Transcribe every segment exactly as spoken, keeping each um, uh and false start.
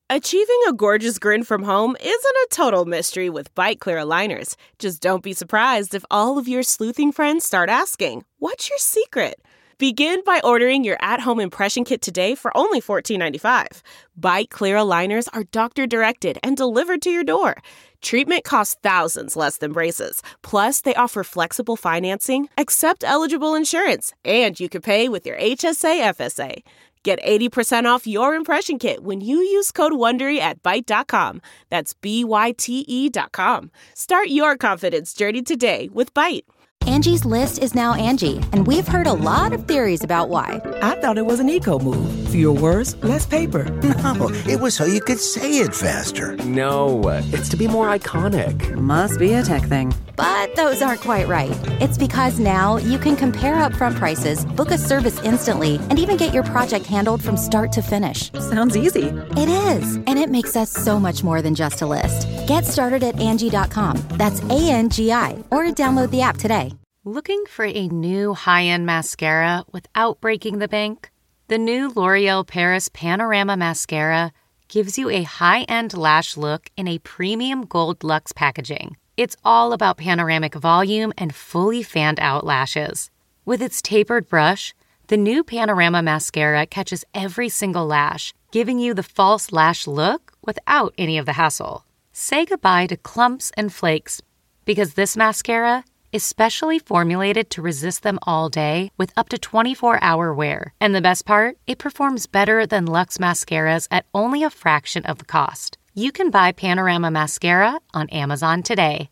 Achieving a gorgeous grin from home isn't a total mystery with Byte Clear aligners. Just don't be surprised if all of your sleuthing friends start asking, "What's your secret?" Begin by ordering your at-home impression kit today for only fourteen ninety-five. Byte Clear aligners are doctor-directed and delivered to your door. Treatment costs thousands less than braces. Plus, they offer flexible financing, accept eligible insurance, and you can pay with your H S A F S A. Get eighty percent off your impression kit when you use code WONDERY at byte dot com. That's B Y T E dot com. Start your confidence journey today with Byte. Angie's List is now Angie, and we've heard a lot of theories about why. I thought it was an eco move. Fewer words, less paper. No, it was so you could say it faster. No, it's to be more iconic. Must be a tech thing. But those aren't quite right. It's because now you can compare upfront prices, book a service instantly, and even get your project handled from start to finish. Sounds easy. It is, and it makes us so much more than just a list. Get started at Angie dot com. That's A N G I, or download the app today. Looking for a new high-end mascara without breaking the bank? The new L'Oreal Paris Panorama Mascara gives you a high-end lash look in a premium gold luxe packaging. It's all about panoramic volume and fully fanned-out lashes. With its tapered brush, the new Panorama Mascara catches every single lash, giving you the false lash look without any of the hassle. Say goodbye to clumps and flakes, because this mascara is specially formulated to resist them all day with up to twenty-four hour wear. And the best part? It performs better than Luxe mascaras at only a fraction of the cost. You can buy Panorama Mascara on Amazon today.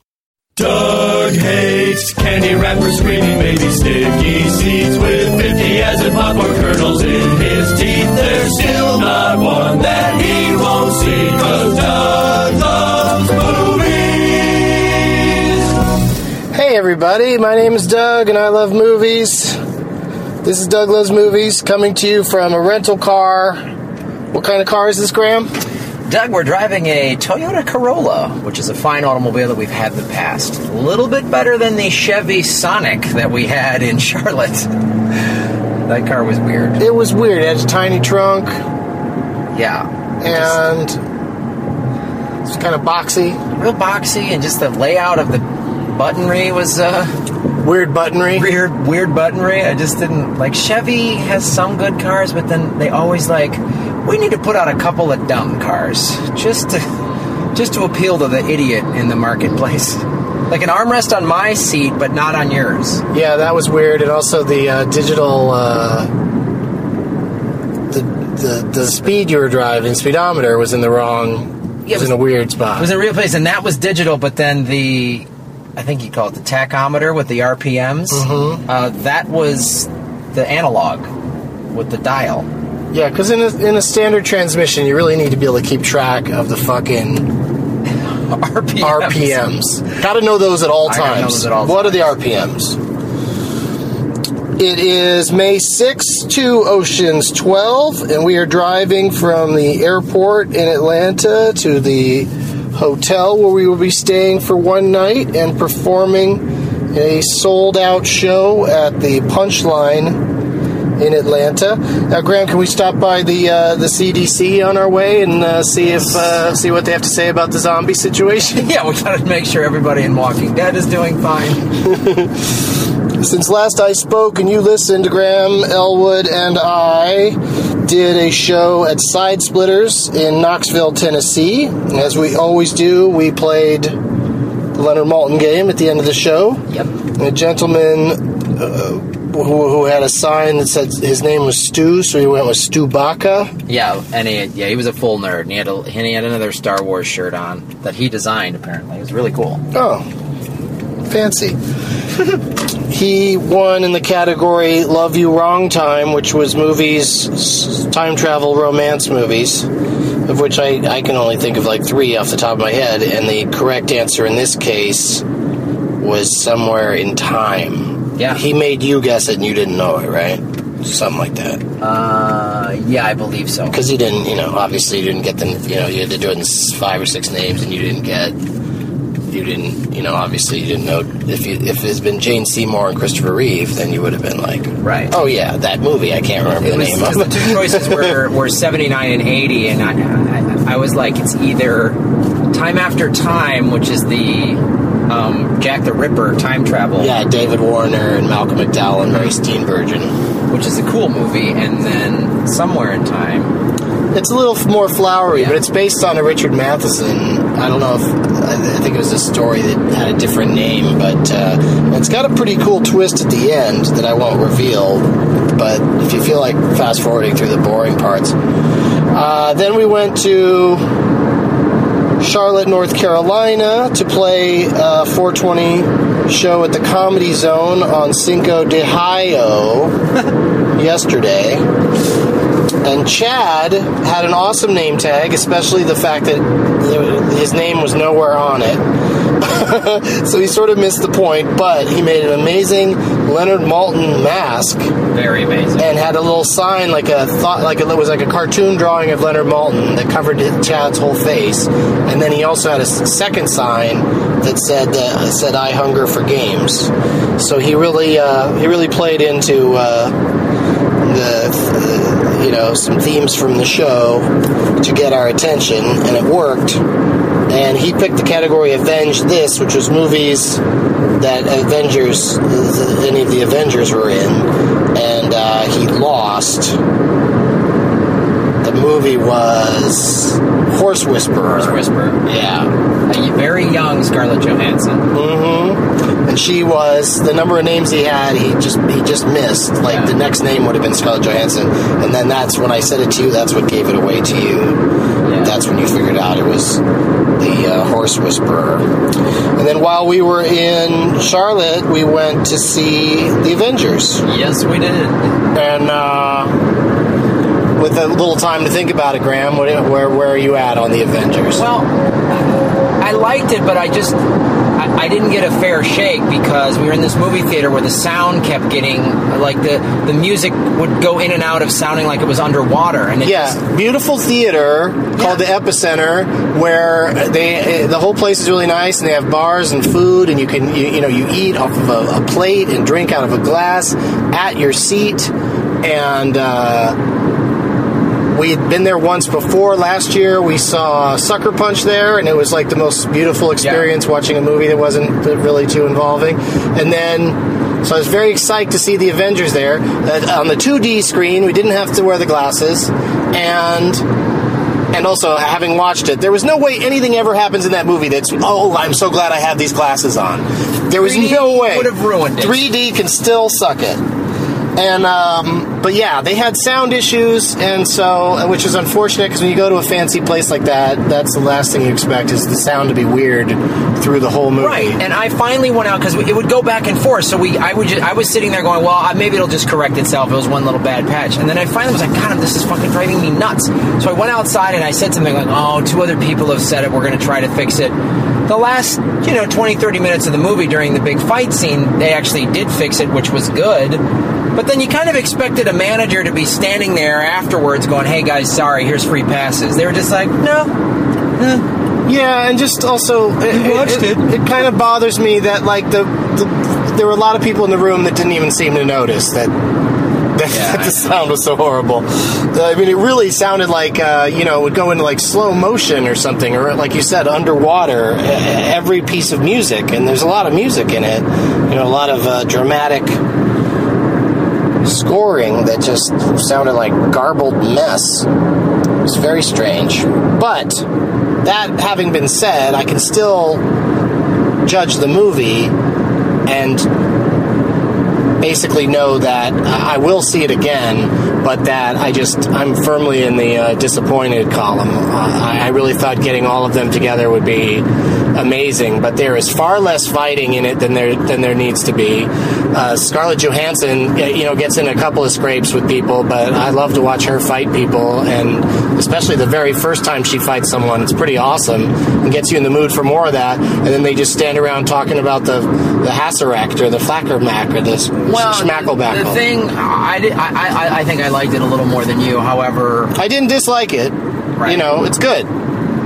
Doug hates candy wrappers, screaming baby sticky seeds with fifty acid popcorn kernels in his teeth. There's still not one that he won't see, 'cause Doug loves movies. Hey everybody, my name is Doug and I love movies. This is Doug Loves Movies, coming to you from a rental car. What kind of car is this, Graham? Doug, we're driving a Toyota Corolla, which is a fine automobile that we've had in the past. A little bit better than the Chevy Sonic that we had in Charlotte. That car was weird. It was weird. It had a tiny trunk. Yeah. And it's kind of boxy. Real boxy, and just the layout of the buttonry was uh, weird buttonry. Weird, weird buttonry. I just didn't like. Chevy has some good cars, but then they always like, we need to put out a couple of dumb cars just to just to appeal to the idiot in the marketplace. Like an armrest on my seat, but not on yours. Yeah, that was weird. And also the uh, digital, uh, the, the the speed you were driving, speedometer was in the wrong. Yeah, was, was in a weird spot. It was in a real place, and that was digital. But then the, I think you call it the tachometer with the R P Ms. Mm-hmm. Uh, that was the analog with the dial. Yeah, because in a, in a standard transmission, you really need to be able to keep track of the fucking R P Ms. R P Ms. Got to know those at all I times. gotta know those at all what times. are the R P Ms? It is May sixth to Oceans twelve, and we are driving from the airport in Atlanta to the hotel where we will be staying for one night and performing a sold-out show at the Punchline in Atlanta. Now, Graham, can we stop by the uh, the C D C on our way and uh, see if uh, see what they have to say about the zombie situation? Yeah, we gotta make sure everybody in Walking Dead is doing fine. Since last I spoke and you listened, Graham, Elwood, and I did a show at Side Splitters in Knoxville, Tennessee. As we always do, we played the Leonard Maltin game at the end of the show. Yep. And a gentleman uh, who, who had a sign that said his name was Stu, so he went with Stu Baca. Yeah, and he, yeah, he was a full nerd, and he had a, and he had another Star Wars shirt on that he designed. Apparently, it was really cool. Oh, fancy. He won in the category Love You Wrong Time, which was movies, time travel romance movies, of which I, I can only think of like three off the top of my head, and the correct answer in this case was Somewhere in Time. Yeah. He made you guess it and you didn't know it, right? Something like that. Uh, yeah, I believe so. Because you didn't, you know, obviously you didn't get the, you know, you had to do it in five or six names and you didn't get you didn't, you know, obviously you didn't know if you, if it's been Jane Seymour and Christopher Reeve, then you would have been like, right? Oh yeah, that movie. I can't remember it the was, name of it. it. The two choices were were seventy-nine and eighty, and I, I, I was like, it's either Time After Time, which is the um, Jack the Ripper time travel. Yeah, David Warner and Malcolm McDowell and Mary Steenburgen, which is a cool movie, and then Somewhere in Time. It's a little more flowery, yeah. but it's based on a Richard Matheson. I don't know if I think it was a story that had a different name, but uh, it's got a pretty cool twist at the end that I won't reveal. But if you feel like fast forwarding through the boring parts, uh, then we went to Charlotte, North Carolina, to play a four twenty show at the Comedy Zone on Cinco de Mayo yesterday. And Chad had an awesome name tag, especially the fact that his name was nowhere on it. So he sort of missed the point, but he made an amazing Leonard Maltin mask. Very amazing. And had a little sign, like a thought, like it was like a cartoon drawing of Leonard Maltin that covered Chad's whole face. And then he also had a second sign that said uh, said "I hunger for games." So he really uh, he really played into uh, the. the you know, some themes from the show to get our attention, and it worked. And he picked the category Avenge This, which was movies that Avengers, any of the Avengers were in, and uh, he lost. The movie was Horse Whisperer. Horse Whisperer. Yeah. A very young Scarlett Johansson. Mm-hmm. And she was, the number of names he had, he just he just missed. Like, yeah. The next name would have been Scarlett Johansson. And then that's when I said it to you, that's what gave it away to you. Yeah. That's when you figured out it was the uh, Horse Whisperer. And then while we were in Charlotte, we went to see the Avengers. Yes, we did. And, uh... with a little time to think about it, Graham, where, where where are you at on the Avengers? Well, I liked it, but I just I, I didn't get a fair shake because we were in this movie theater where the sound kept getting like the the music would go in and out of sounding like it was underwater. And it yeah, just, beautiful theater called yeah. the Epicenter, where they the whole place is really nice, and they have bars and food, and you can you, you know you eat off of a, a plate and drink out of a glass at your seat, and. Uh, We had been there once before. Last year, we saw Sucker Punch there, and it was like the most beautiful experience yeah. watching a movie that wasn't really too involving. And then, so I was very excited to see the Avengers there. Uh, on the two D screen, we didn't have to wear the glasses. And and also, having watched it, there was no way anything ever happens in that movie that's, oh, I'm so glad I have these glasses on. There was no way. Would have ruined it. three D can still suck it. And, um, but yeah, they had sound issues, and so, which is unfortunate, because when you go to a fancy place like that, that's the last thing you expect, is the sound to be weird through the whole movie. Right, and I finally went out, because it would go back and forth, so we, I would just, I was sitting there going, well, maybe it'll just correct itself, it was one little bad patch, and then I finally was like, God, this is fucking driving me nuts. So I went outside, and I said something like, oh, two other people have said it, we're going to try to fix it. The last, you know, twenty, thirty minutes of the movie during the big fight scene, they actually did fix it, which was good. But then you kind of expected a manager to be standing there afterwards going, hey guys, sorry, here's free passes. They were just like, no, no. Yeah, and just also, it, watched it, it, it kind of bothers me that, like, the, the there were a lot of people in the room that didn't even seem to notice that, that, yeah, that the sound was so horrible. I mean, it really sounded like, uh, you know, it would go into, like, slow motion or something, or, like you said, underwater, every piece of music, and there's a lot of music in it, you know, a lot of uh, dramatic scoring that just sounded like garbled mess. It was very strange. But that having been said, I can still judge the movie and basically know that I will see it again, but that I just, I'm firmly in the uh, disappointed column. Uh, I really thought getting all of them together would be amazing, but there is far less fighting in it than there than there needs to be. Uh, Scarlett Johansson, you know, gets in a couple of scrapes with people, but I love to watch her fight people, and especially the very first time she fights someone, it's pretty awesome and gets you in the mood for more of that. And then they just stand around talking about the the Hasseract or the Flackermack or the well, Schmackelback. The thing, I, did, I, I, I think I liked it a little more than you. However, I didn't dislike it. Right. You know, it's good.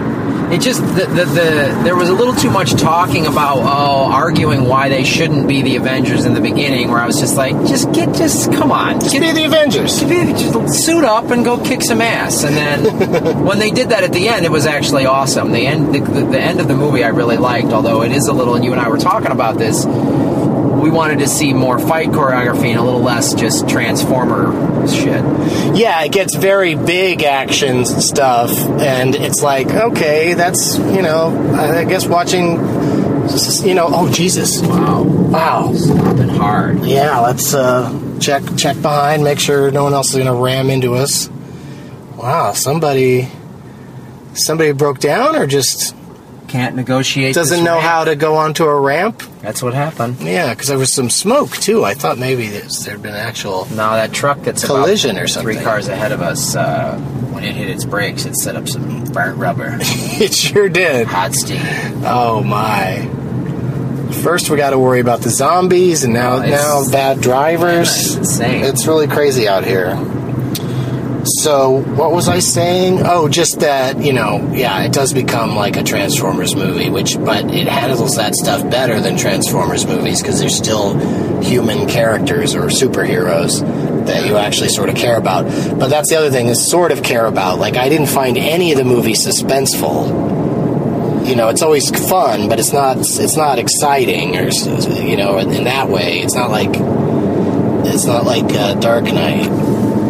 It just the, the the there was a little too much talking about oh arguing why they shouldn't be the Avengers in the beginning. Where I was just like, just get just come on, Just get, be the Avengers. just, be, just suit up and go kick some ass. And then when they did that at the end, it was actually awesome. The end the, the, the end of the movie I really liked, although it is a little. And you and I were talking about this. We wanted to see more fight choreography and a little less just Transformer shit. Yeah, it gets very big action stuff, and it's like, okay, that's, you know, I guess watching, you know, oh, Jesus. Wow. Wow. Stopping hard. Yeah, let's uh, check check behind, make sure no one else is going to ram into us. Wow, somebody, somebody broke down or just... Can't negotiate. Doesn't this know ramp. how to go onto a ramp? That's what happened. Yeah, because there was some smoke, too. I thought maybe there's, there'd been actual... No, that truck that's collision about or something. three cars ahead of us, uh, when it hit its brakes, it set up some burnt rubber. It sure did. Hot steam. Oh, my. First, we got to worry about the zombies, and now, Oh, now bad drivers. Yeah, it's insane. It's really crazy out here. So, what was I saying? Oh, just that, you know, yeah, it does become like a Transformers movie, which, but it handles that stuff better than Transformers movies because there's still human characters or superheroes that you actually sort of care about. But that's the other thing, is sort of care about. Like, I didn't find any of the movie suspenseful. You know, it's always fun, but it's not, it's not exciting, or, you know, in that way. It's not like, it's not like uh, Dark Knight.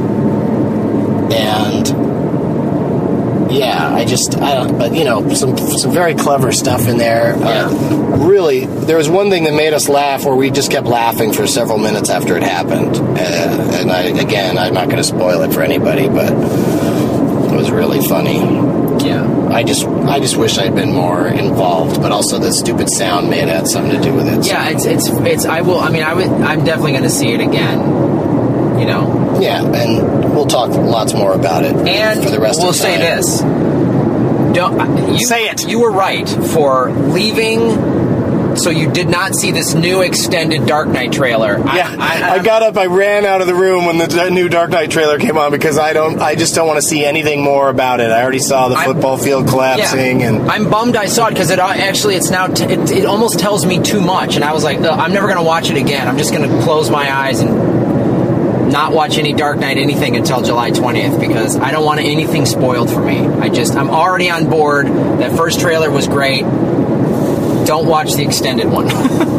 And yeah, I just I don't. But you know, some some very clever stuff in there. Yeah. Uh, really, there was one thing that made us laugh, where we just kept laughing for several minutes after it happened. Uh, and I, again, I'm not going to spoil it for anybody, but it was really funny. Yeah. I just I just wish I'd been more involved, but also the stupid sound may have had something to do with it. So. Yeah, it's it's it's. I will. I mean, I would. I'm definitely going to see it again. You know. Yeah, and we'll talk lots more about it And for the rest we'll of the time. say this. Don't you, Say it. You were right for leaving. So you did not see this new extended Dark Knight trailer. Yeah, I, I, I got up. I ran out of the room when the d- new Dark Knight trailer came on because I don't. I just don't want to see anything more about it. I already saw the I'm- football field collapsing, yeah. and I'm bummed I saw it because it uh, actually it's now t- it, it almost tells me too much, and I was like, "Ugh, I'm never going to watch it again. I'm just going to close my eyes and not watch any Dark Knight anything until July twentieth because I don't want anything spoiled for me. I just I'm already on board. That first trailer was great. Don't watch the extended one.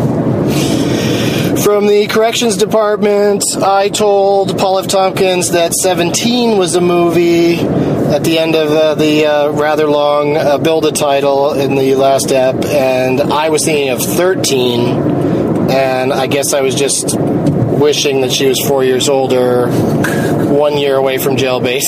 from the corrections department, I told Paul F. Tompkins that seventeen was a movie at the end of uh, the uh, rather long uh, build-a title in the last ep, and I was thinking of thirteen, and I guess I was just wishing that she was four years older, one year away from jailbait,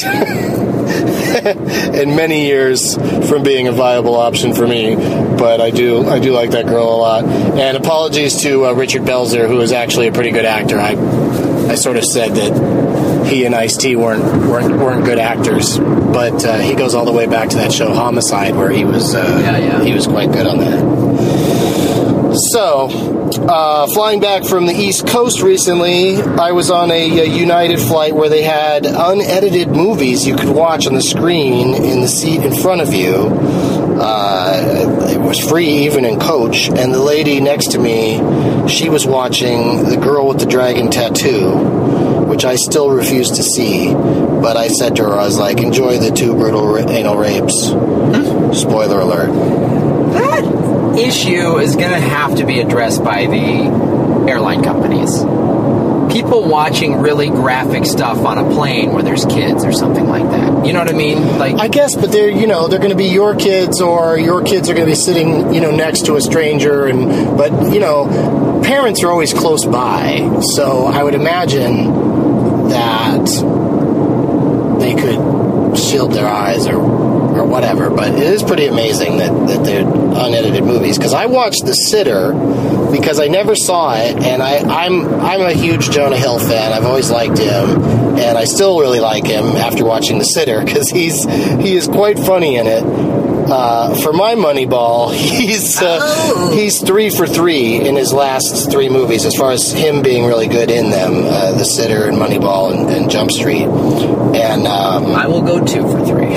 and many years from being a viable option for me. But I do, I do like that girl a lot. And apologies to uh, Richard Belzer, who is actually a pretty good actor. I, I sort of said that he and Ice-T weren't weren't weren't good actors, but uh, he goes all the way back to that show Homicide, where he was uh, Yeah, yeah. he was quite good on that. So, uh, flying back from the East Coast recently, I was on a, a United flight where they had unedited movies you could watch on the screen in the seat in front of you. Uh, it was free even in coach, and the lady next to me, she was watching The Girl with the Dragon Tattoo, which I still refuse to see. But I said to her, I was like, enjoy the two brutal ra- anal rapes. Hmm? Spoiler alert. That issue is going to have to be addressed by the airline companies. People watching really graphic stuff on a plane where there's kids or something like that. You know what I mean? Like, I guess, but they're, you know, they're going to be your kids, or your kids are going to be sitting, you know, next to a stranger, and but you know, parents are always close by, so I would imagine that they could shield their eyes or or whatever. But it is pretty amazing that, that they're unedited movies, because I watched The Sitter because I never saw it, and I, I'm I'm a huge Jonah Hill fan. I've always liked him, and I still really like him after watching The Sitter, because he's he is quite funny in it. Uh, for my money ball, he's uh, oh. he's three for three in his last three movies, as far as him being really good in them. Uh, The Sitter and Moneyball and, and Jump Street. And um, I will go two for three.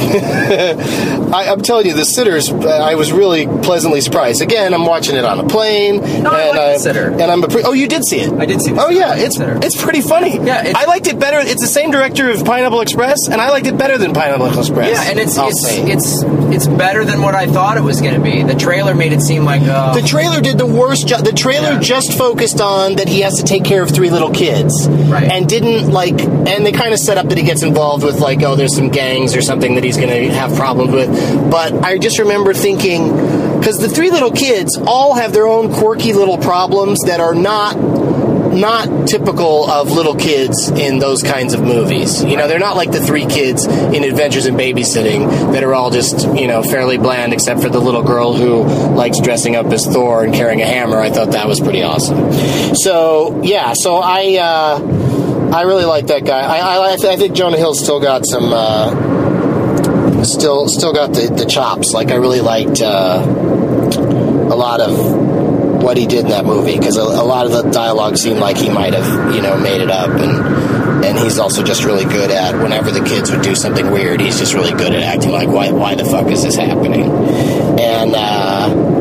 I, I'm telling you, The Sitters, uh, I was really pleasantly surprised. Again, I'm watching it on a plane. No, and I like I, The Sitter. And I'm a pre- oh, you did see it? I did see The Oh, Sitter. yeah, it's Sitter. it's pretty funny. Yeah, it's, I liked it better. It's the same director of Pineapple Express, and I liked it better than Pineapple Express. Yeah, and it's I'll it's, say. it's it's better than what I thought it was going to be. The trailer made it seem like uh, The trailer did the worst job. The trailer Yeah. just focused on that he has to take care of three little kids. Right. And didn't, like, and they kind of set up that he gets involved with, like, oh, there's some gangs or something that he's going to have problems with. But I just remember thinking, because the three little kids all have their own quirky little problems that are not not typical of little kids in those kinds of movies. You know, they're not like the three kids in Adventures in Babysitting that are all just, you know, fairly bland, except for the little girl who likes dressing up as Thor and carrying a hammer. I thought that was pretty awesome. So, yeah, so I uh, I really like that guy. I, I, I think Jonah Hill's still got some, uh, still still got the, the chops. Like, I really liked uh, a lot of what he did in that movie, because a, a lot of the dialogue seemed like he might have, you know, made it up, and and he's also just really good at, whenever the kids would do something weird, he's just really good at acting like, why why the fuck is this happening? And uh,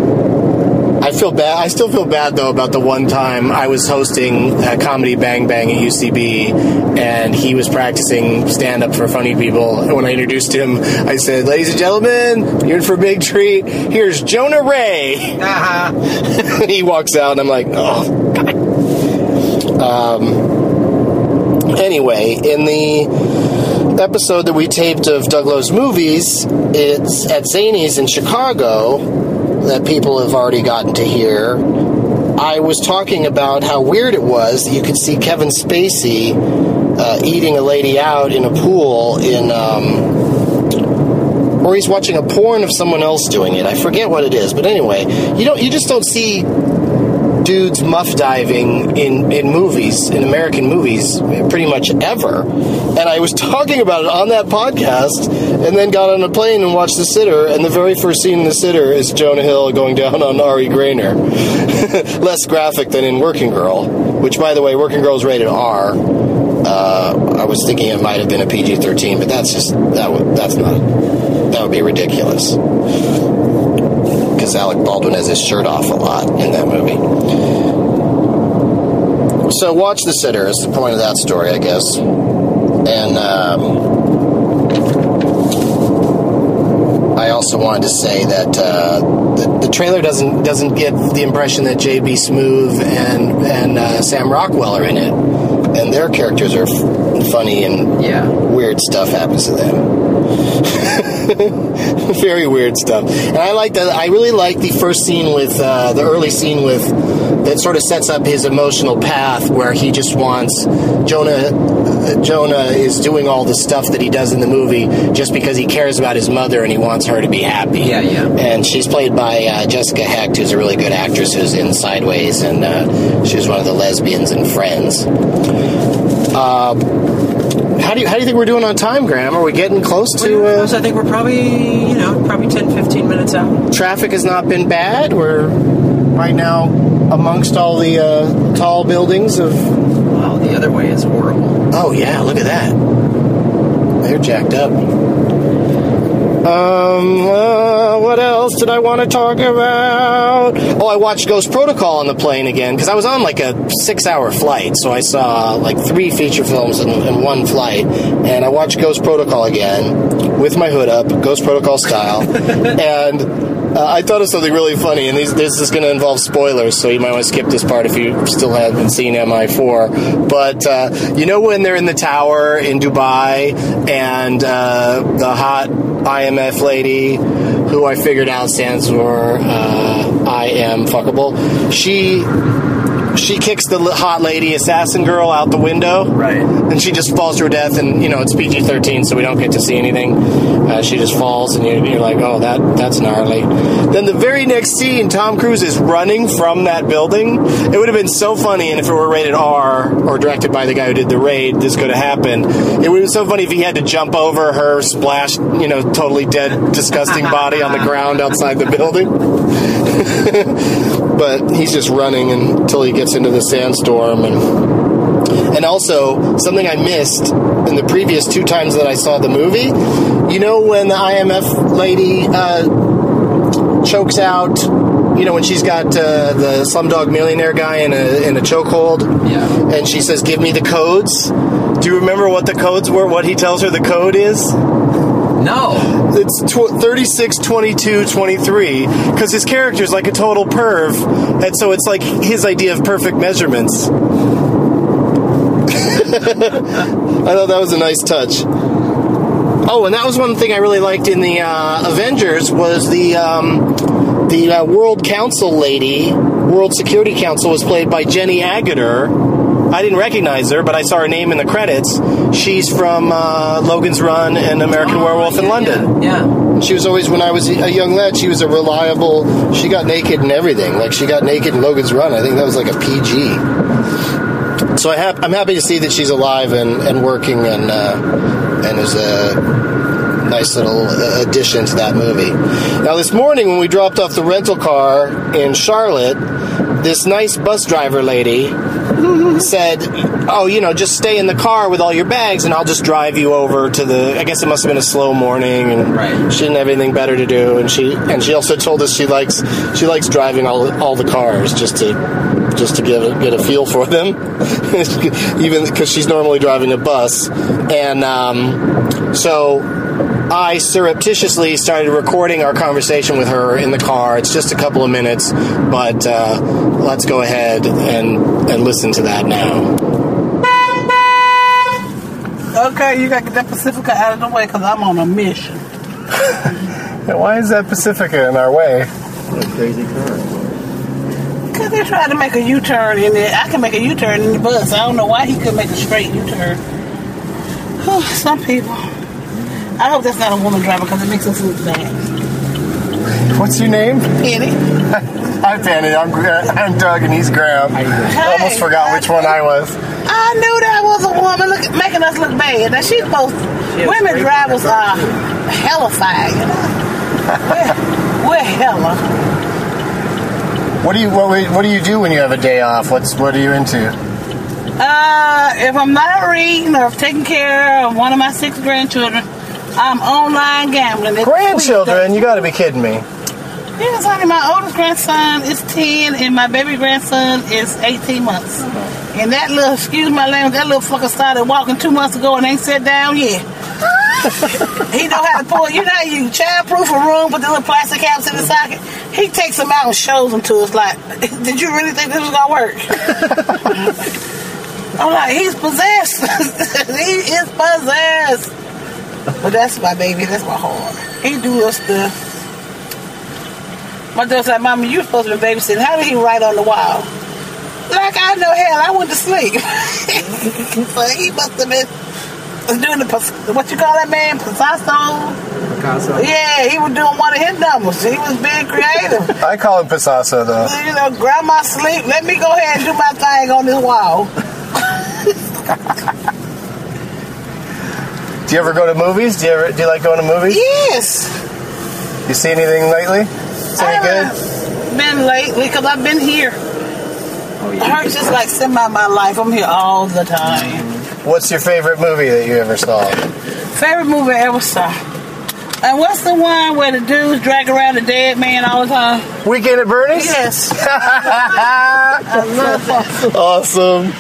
I feel bad. I still feel bad though about the one time I was hosting a Comedy Bang Bang at U C B, and he was practicing stand up for funny people. And when I introduced him, I said, "Ladies and gentlemen, you're in for a big treat. Here's Jonah Ray." uh-huh. He walks out, and I'm like, "Oh God." Um. Anyway, in the episode that we taped of Doug Lowe's Movies, it's at Zany's in Chicago, that people have already gotten to hear. I was talking about how weird it was that you could see Kevin Spacey uh, eating a lady out in a pool in, um, or he's watching a porn of someone else doing it. I forget what it is, but anyway, you don't, you just don't see dudes muff diving in, in movies, in American movies, pretty much ever. And I was talking about it on that podcast, and then got on a plane and watched The Sitter, and the very first scene in The Sitter is Jonah Hill going down on Ari Grainer. Less graphic than in Working Girl, which, by the way, Working Girl is rated R. Uh, I was thinking it might have been a P G thirteen, but that's just, that would, that's not, that would be ridiculous. Because Alec Baldwin has his shirt off a lot in that movie. So watch The Sitter is the point of that story, I guess. And um, I also wanted to say that uh, the, the trailer doesn't doesn't give the impression that J B. Smoove and and uh, Sam Rockwell are in it, and their characters are f- funny and yeah. weird stuff happens to them. Very weird stuff. And I like that. I really like the first scene with uh, the early scene with that sort of sets up his emotional path, where he just wants Jonah. Uh, Jonah is doing all the stuff that he does in the movie just because he cares about his mother and he wants her to be happy. Yeah, yeah. And she's played by uh, Jessica Hecht, who's a really good actress who's in Sideways, and uh, she's one of the lesbians in Friends. Uh, How do you how do you think we're doing on time, Graham? Are we getting close to? Uh, I think we're probably you know probably ten, fifteen minutes out. Traffic has not been bad. We're right now amongst all the uh, tall buildings of. Wow, the other way is horrible. Oh yeah, look at that. They're jacked up. Um, uh, what else did I want to talk about? Oh, I watched Ghost Protocol on the plane again, because I was on like a six-hour flight, so I saw like three feature films in, in one flight, and I watched Ghost Protocol again with my hood up, Ghost Protocol style, and uh, I thought of something really funny, and these, this is going to involve spoilers, so you might want to skip this part if you still haven't seen M I four, but uh, you know when they're in the tower in Dubai, and uh, the hot I M F lady, who I figured out stands for uh, I am fuckable. She she kicks the hot lady assassin girl out the window, right? And she just falls to her death. And you know it's P G thirteen, so we don't get to see anything. Uh, she just falls, and you're, you're like, oh, that that's gnarly. Then the very next scene, Tom Cruise is running from that building. It would have been so funny, and if it were rated R or directed by the guy who did The Raid, this could have happened. It would have been so funny if he had to jump over her splashed, you know, totally dead, disgusting body on the ground outside the building. But he's just running until he gets into the sandstorm, and And also, something I missed in the previous two times that I saw the movie, you know when the I M F lady uh, chokes out, you know, when she's got uh, the Slumdog Millionaire guy in a in a chokehold, Yeah. and she says, "Give me the codes." Do you remember what the codes were? What he tells her the code is? No. It's tw- thirty-six, twenty-two, twenty-three, because his character's like a total perv, and so it's like his idea of perfect measurements. I thought that was a nice touch. Oh, and that was one thing I really liked in the uh, Avengers was the um, the uh, World Council lady, World Security Council, was played by Jenny Agutter. I didn't recognize her, but I saw her name in the credits. She's from uh, Logan's Run and American Oh, Werewolf in yeah, London. Yeah. yeah. She was always, when I was a young lad, she was a reliable, she got naked and everything. Like, she got naked in Logan's Run. I think that was like a P G. So I hap- I'm happy to see that she's alive and, and working and uh, and is a nice little addition to that movie. Now, this morning when we dropped off the rental car in Charlotte, this nice bus driver lady said, oh, you know, just stay in the car with all your bags and I'll just drive you over to the, I guess it must have been a slow morning and Right. she didn't have anything better to do. And she and she also told us she likes she likes driving all all the cars just to just to get a, get a feel for them, even because she's normally driving a bus. And um, so I surreptitiously started recording our conversation with her in the car. It's just a couple of minutes, but uh, let's go ahead and, and listen to that now. Okay, you gotta get that Pacifica out of the way because I'm on a mission. Why is that Pacifica in our way? What a crazy car. Because they tried to make a U-turn in it. I can make a U-turn in the bus. I don't know why he couldn't make a straight U-turn. Some people. I hope that's not a woman driver because it makes us look bad. What's your name? Penny. Hi, Penny. I'm, I'm Doug, and he's Graham. I almost forgot which one I was. I knew that was a woman look, making us look bad. Now, she's supposed women drivers are hellified, you know? We're, we're hella. What do you what, what do you do when you have a day off? What's what are you into? Uh, if I'm not reading or taking care of one of my six grandchildren, I'm online gambling. It's Grandchildren? You got to be kidding me. Yes, honey, my oldest grandson is ten, and my baby grandson is eighteen months. And that little, excuse my language, that little fucker started walking two months ago and ain't sat down yet. He know how to pull, you know how you childproof a room, put the little plastic caps in the socket? He takes them out and shows them to us like, did you really think this was going to work? I'm like, he's possessed. He is possessed. But that's my baby, that's my heart. He do us the... My daughter's like, Mama, you're supposed to be babysitting. How did he write on the wall? Like, I know hell, I went to sleep. So he must have been doing the, what you call that man, Picasso? Picasso? Yeah, he was doing one of his numbers. He was being creative. I call him Picasso, though. You know, grandma sleep, let me go ahead and do my thing on this wall. Do you ever go to movies? Do you ever do you like going to movies? Yes. You see anything lately? Is I any good? haven't been lately because I've been here. Oh, yeah. Her just like semi my life. I'm here all the time. What's your favorite movie that you ever saw? Favorite movie I ever saw. And what's the one where the dudes drag around the dead man all the time? Weekend at Bernie's? Yes. I love that. Awesome.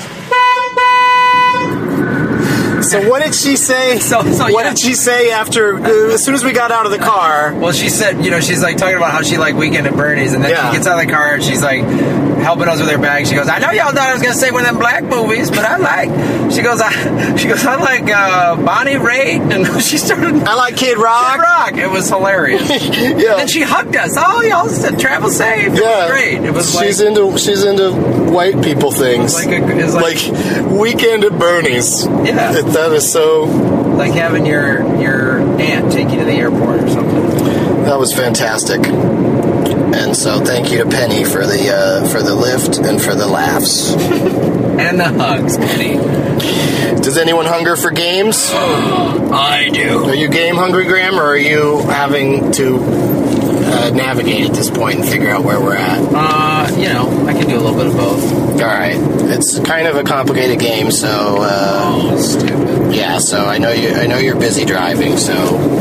So what did she say? So, so what yeah. did she say after? Uh, as soon as we got out of the car. Well, she said, you know, she's like talking about how she liked Weekend at Bernie's, and then Yeah. she gets out of the car and she's like helping us with her bag. She goes, I know y'all thought I was gonna say one of them black movies, but I like. She goes, I. She goes, I like uh, Bonnie Raitt, and she started. I like Kid Rock. Kid Rock. It was hilarious. Yeah. And then she hugged us. Oh, y'all said travel safe. It Yeah. was great. It was she's like, into she's into white people things. Like a- it's like- like Weekend at Bernie's. Yeah. That- that is so. like having your your aunt take you to the airport or something. That was fantastic. And so, thank you to Penny for the uh, for the lift and for the laughs and the hugs, Penny. Does anyone hunger for games? I do. Are you game hungry, Graham, or are you having to uh, to navigate at this point and figure out where we're at? Uh, you know, I can do a little bit of both. All right. It's kind of a complicated game, so. Uh, oh, stupid. Yeah, so I know you. I know you're busy driving, so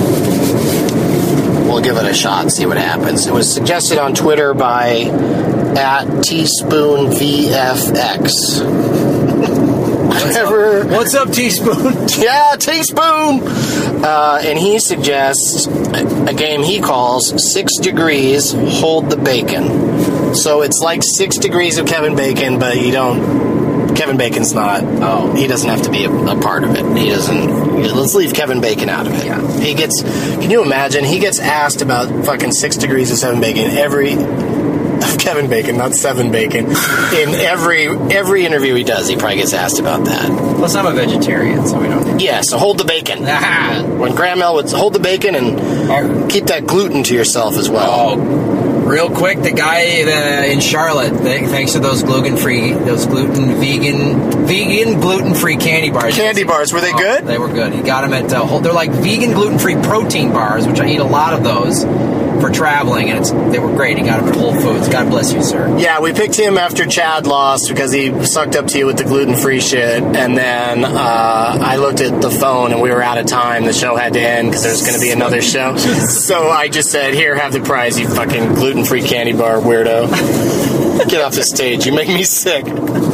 we'll give it a shot. See what happens. It was suggested on Twitter by at teaspoonvfx. Whatever. What's up, Teaspoon? Yeah, Teaspoon. Uh, and he suggests a game he calls Six Degrees, Hold the Bacon. So it's like Six Degrees of Kevin Bacon, but you don't. Kevin Bacon's not. Oh, he doesn't have to be a, a part of it. He doesn't. Let's leave Kevin Bacon out of it. Yeah. He gets. Can you imagine? He gets asked about fucking Six Degrees of Seven Bacon every. Of Kevin Bacon, not Seven Bacon. In every every interview he does, he probably gets asked about that. Plus, I'm a vegetarian, so we don't. Need yeah, so hold the bacon. When Graham L would hold the bacon and keep that gluten to yourself as well. Oh, real quick, the guy the, in Charlotte, th- thanks to those gluten-free, those gluten vegan, vegan gluten-free candy bars. Candy bars, were they oh, good? They were good. He got them at uh, whole, they're like vegan gluten-free protein bars, which I eat a lot of those. For traveling, and it's, they were great. He got them at Whole Foods. God bless you, sir. Yeah, we picked him after Chad lost because he sucked up to you with the gluten-free shit, and then uh, I looked at the phone and we were out of time. The show had to end because there was going to be another show. So I just said, here, have the prize, you fucking gluten-free candy bar weirdo. Get off the stage. You make me sick.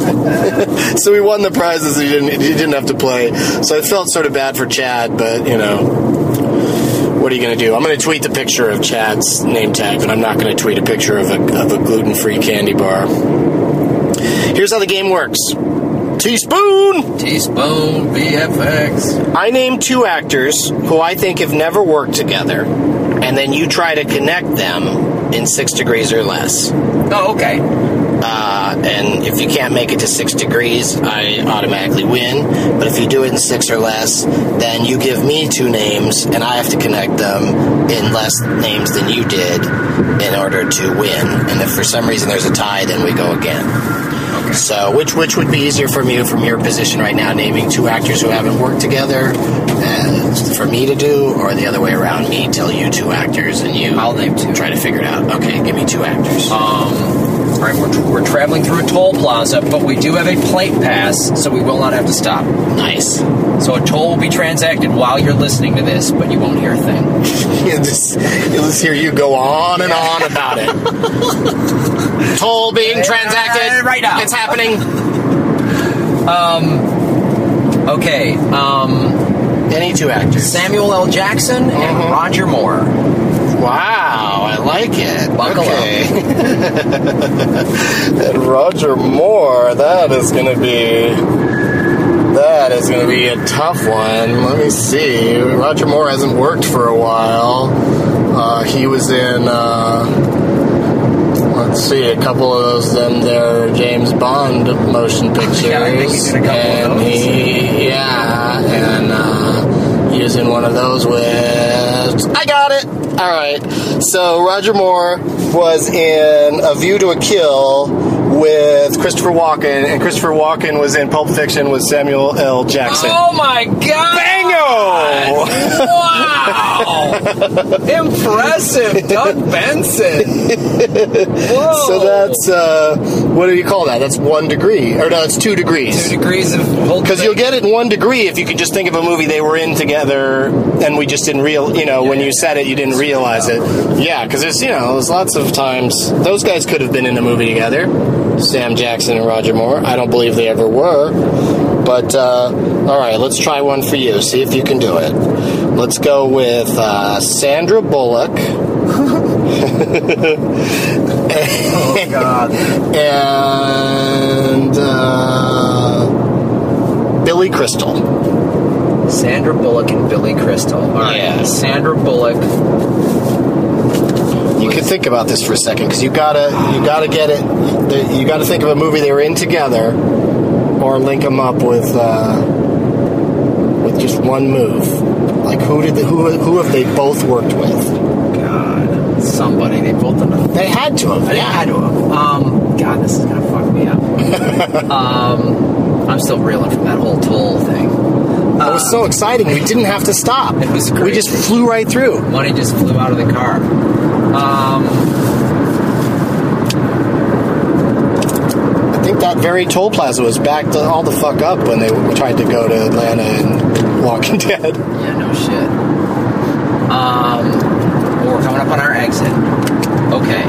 So we won the prizes. He didn't, he didn't have to play. So I felt sort of bad for Chad, but, you know... What are you going to do? I'm going to tweet the picture of Chad's name tag, but I'm not going to tweet a picture of a, of a gluten-free candy bar. Here's how the game works. Teaspoon! Teaspoon V F X. I name two actors who I think have never worked together, and then you try to connect them in six degrees or less. Oh, okay. Uh, and if you can't make it to six degrees, I automatically win. But if you do it in six or less, then you give me two names, and I have to connect them in less names than you did in order to win. And if for some reason there's a tie, then we go again. Okay. So which which would be easier from you from your position right now, naming two actors who haven't worked together, uh, for me to do, or the other way around, me tell you two actors and you I'll name two. Try to figure it out. Okay, give me two actors. Um... All right, we're, we're traveling through a toll plaza, but we do have a plate pass, so we will not have to stop. Nice. So a toll will be transacted while you're listening to this, but you won't hear a thing. You'll just, you'll just hear you go on and on about it. Toll being transacted. Right now. It's happening. Um. Okay. Um. Any two actors. Samuel L. Jackson and uh-huh. Roger Moore. Wow, I like it. Buckle okay. And Roger Moore, that is going to be... That is going to be a tough one. Let me see. Roger Moore hasn't worked for a while. Uh, he was in... Uh, let's see, a couple of those them there James Bond motion pictures. Yeah, I think he did a couple and of those. He, yeah, and uh, he was in one of those with... I got it! All right. So Roger Moore was in A View to a Kill with Christopher Walken, and Christopher Walken was in Pulp Fiction with Samuel L. Jackson. Oh my God! Bango! Wow! Impressive, Doug Benson. Whoa! So that's uh, what do you call that? That's one degree, or no, it's two degrees. Two degrees of because you'll get it in one degree if you can just think of a movie they were in together, and we just didn't real. You know, yeah, when you said it, you didn't realize it. Yeah, because there's you know, there's lots of times those guys could have been in a movie together. Sam Jackson and Roger Moore. I don't believe they ever were. But, uh, all right, let's try one for you. See if you can do it. Let's go with uh, Sandra Bullock. Oh, God. And uh, Billy Crystal. Sandra Bullock and Billy Crystal. All right. Yeah. Sandra Bullock. You could think about this for a second, because you gotta, you gotta get it. You gotta think of a movie they were in together, or link them up with, uh, with just one move. Like who did, they, who, who have they both worked with? God, somebody. They both done it. They had to have. They Yeah. had to have. Um, God, this is gonna fuck me up. um, I'm still reeling from that whole toll thing. It was so exciting. We didn't have to stop. It was crazy. We just flew right through. Money just flew out of the car. Um, I think that very toll plaza was backed all the fuck up when they tried to go to Atlanta and Walking Dead. Yeah, no shit. Um, well, we're coming up on our exit. Okay.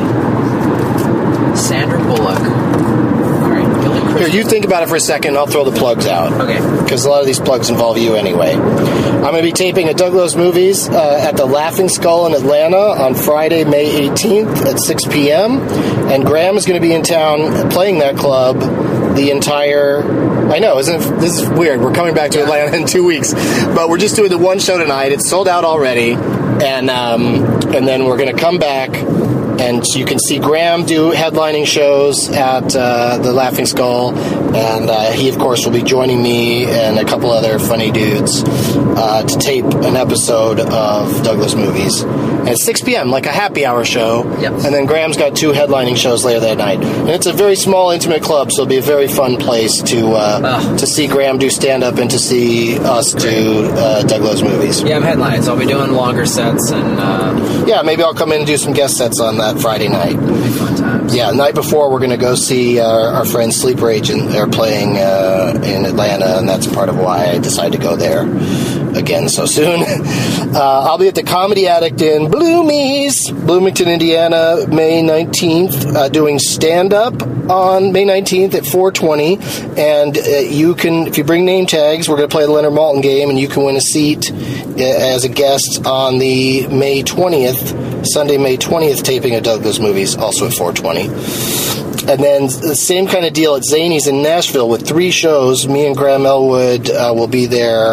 Sandra Bullock. All right, Billy Crystal. Here, you think about it for a second, and I'll throw the plugs out. Okay. Because a lot of these plugs involve you anyway. I'm going to be taping at Douglas Movies uh, at the Laughing Skull in Atlanta on Friday, May eighteenth at six p.m. And Graham is going to be in town playing that club the entire... I know, isn't it, this is weird. We're coming back to Atlanta in two weeks. But we're just doing the one show tonight. It's sold out already. And, um, and then we're going to come back... And you can see Graham do headlining shows at uh, the Laughing Skull, and uh, he, of course, will be joining me and a couple other funny dudes uh, to tape an episode of Douglas Movies. And it's six p.m., like a happy hour show. Yep. And then Graham's got two headlining shows later that night. And it's a very small, intimate club, so it'll be a very fun place to uh, to see Graham do stand-up and to see us do uh, Douglas Movies. Yeah, I'm headlining, so I'll be doing longer sets and... Uh... Yeah, maybe I'll come in and do some guest sets on that Friday night. It'll be fun times. Yeah, the night before we're going to go see our, our friends Sleeper Agent. They're playing uh, in Atlanta, and that's part of why I decided to go there again so soon. uh, I'll be at the Comedy Addict in Bloomies, Bloomington, Indiana, May nineteenth, uh, doing stand-up on May nineteenth at four twenty. And uh, you can, if you bring name tags, we're going to play the Leonard Maltin game, and you can win a seat uh, as a guest on the May twentieth, Sunday, May twentieth taping of Douglas Movies, also at four twenty. And then the same kind of deal at Zany's in Nashville with three shows. Me and Graham Elwood uh, will be there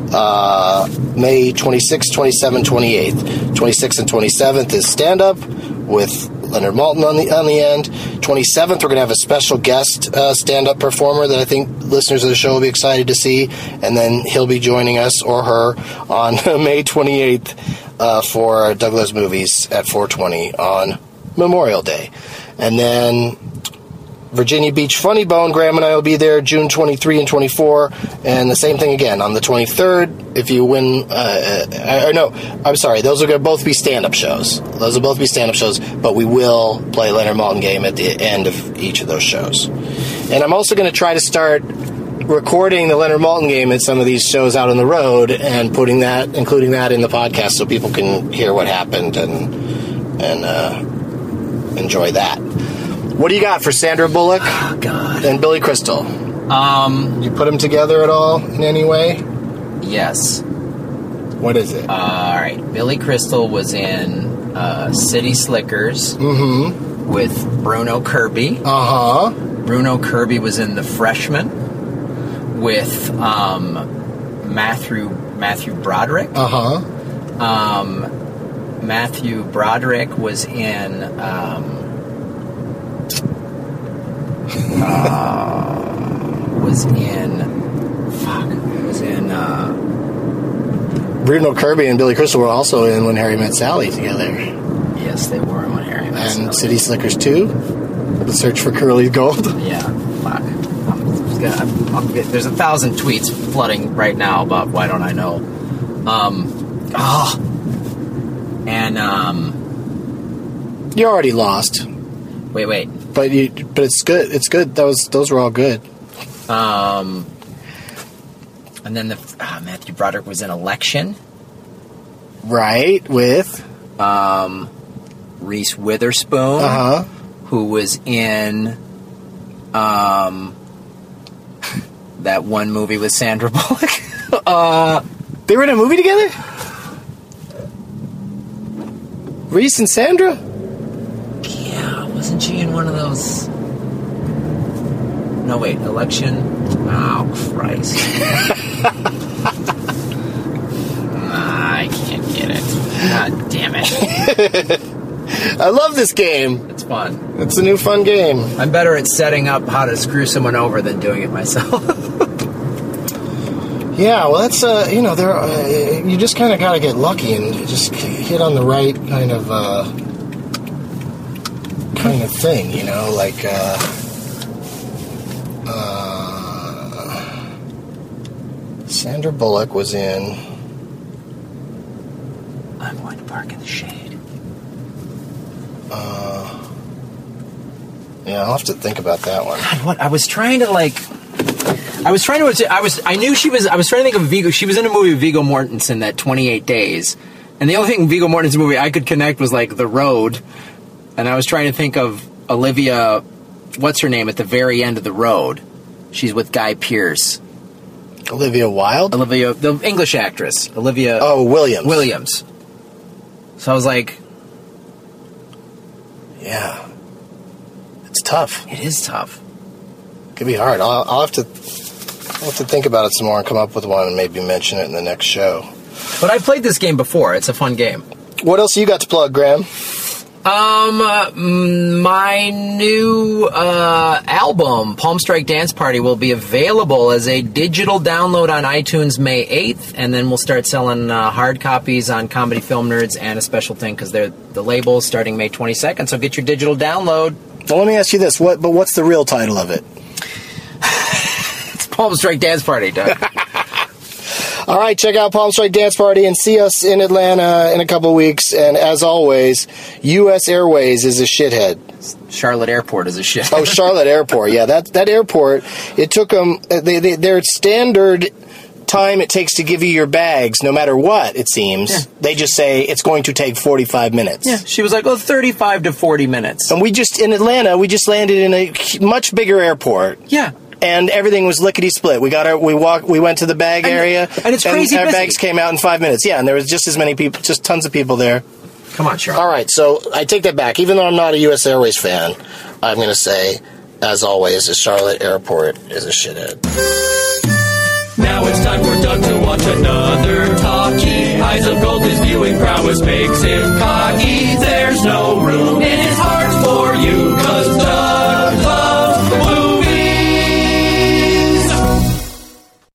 uh, May twenty-sixth, twenty-seventh, twenty-eighth. twenty-sixth and twenty-seventh is stand-up with Leonard Maltin on the on the end. twenty-seventh, we're going to have a special guest uh, stand-up performer that I think listeners of the show will be excited to see. And then he'll be joining us, or her, on May twenty-eighth uh, for Douglas Movies at four twenty on Memorial Day. And then Virginia Beach Funny Bone, Graham and I will be there June twenty-third and twenty-fourth. And the same thing again on the twenty-third. If you win, uh, or no, I'm sorry, those are going to both be stand-up shows. Those will both be stand-up shows, but we will play Leonard Maltin game at the end of each of those shows. And I'm also going to try to start recording the Leonard Maltin game at some of these shows out on the road and putting that, including that in the podcast so people can hear what happened and, and, uh, enjoy that. What do you got for Sandra Bullock oh, God. and Billy Crystal? Um, you put them together at all in any way? Yes. What is it? Uh, all right. Billy Crystal was in uh, City Slickers mm-hmm. with Bruno Kirby. Uh-huh. Bruno Kirby was in The Freshman with um, Matthew Matthew Broderick. Uh-huh. Um, Matthew Broderick was in... Um, uh, was in... Fuck. Was in... Uh, Bruno Kirby and Billy Crystal were also in When Harry Met Sally together. Yes, they were in When Harry Met Sally. And City Slickers two? The Search for Curly Gold? Yeah, fuck. I'm gonna, I'm, I'm, there's a thousand tweets flooding right now about why don't I know. Um, oh. And, um... You already lost. Wait, wait. But you, but it's good. It's good. Those those were all good. Um... And then the uh, Matthew Broderick was in Election. Right, with? Um, Reese Witherspoon. Uh-huh. Who was in um, that one movie with Sandra Bullock. uh, they were in a movie together? Reese and Sandra? Yeah, wasn't she in one of those... No, wait, Election? Oh, Christ. I can't get it. God damn it. I love this game. It's fun. It's a new fun game. I'm better at setting up how to screw someone over than doing it myself. Yeah, well, that's, uh, you know, there. Uh, you just kind of got to get lucky and just hit on the right kind of, uh, kind of thing, you know, like, uh, uh, Sandra Bullock was in... I'm going to park in the shade. Uh, yeah, I'll have to think about that one. God, what I was trying to like. I was trying to. I was. I knew she was. I was trying to think of Viggo. She was in a movie with Viggo Mortensen, that twenty-eight days, and the only thing Viggo Mortensen movie I could connect was like The Road, and I was trying to think of Olivia. What's her name at the very end of The Road? She's with Guy Pearce. Olivia Wilde? Olivia, the English actress. Olivia... Oh, Williams. Williams. So I was like... Yeah. It's tough. It is tough. It could be hard. I'll, I'll have to I'll have to think about it some more and come up with one and maybe mention it in the next show. But I played this game before. It's a fun game. What else you got to plug, Graham? Um, uh, my new uh, album, Palm Strike Dance Party, will be available as a digital download on iTunes May eighth, and then we'll start selling uh, hard copies on Comedy Film Nerds and a special thing because they're the label starting May twenty-second. So get your digital download. Well, let me ask you this: what? But what's the real title of it? It's Palm Strike Dance Party, Doug. All right, check out Palm Strike Dance Party and see us in Atlanta in a couple weeks. And as always, U S Airways is a shithead. Charlotte Airport is a shithead. Oh, Charlotte Airport. Yeah, that that airport. It took them. They, they, their standard time it takes to give you your bags, no matter what it seems. Yeah. They just say it's going to take forty-five minutes. Yeah, she was like, "Oh, thirty-five to forty minutes." And we just in Atlanta, we just landed in a much bigger airport. Yeah. And everything was lickety split. We got our, we walked, we went to the bag and, area, and it's crazy. And our busy. bags came out in five minutes. Yeah, and there was just as many people, just tons of people there. Come on, Charlotte. All right, so I take that back. Even though I'm not a U S Airways fan, I'm going to say, as always, the Charlotte Airport is a shithead. Now it's time for Doug to watch another talkie. Eyes of gold, his viewing prowess makes him cocky. There's no room in his heart